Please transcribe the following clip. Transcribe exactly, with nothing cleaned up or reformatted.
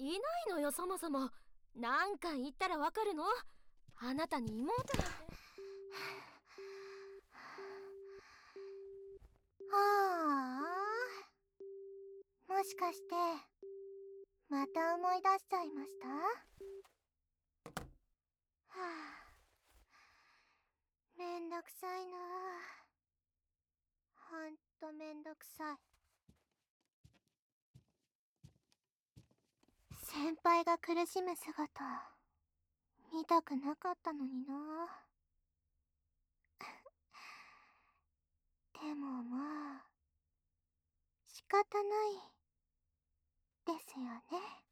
いないのよ、そもそも。何回言ったらわかるの？あなたに妹なんて。 はあ、もしかしてまた思い出しちゃいました？はあ、めんどくさいな。ほんとめんどくさい。先輩が苦しむ姿見たくなかったのにな。でもまあ仕方ないですよね。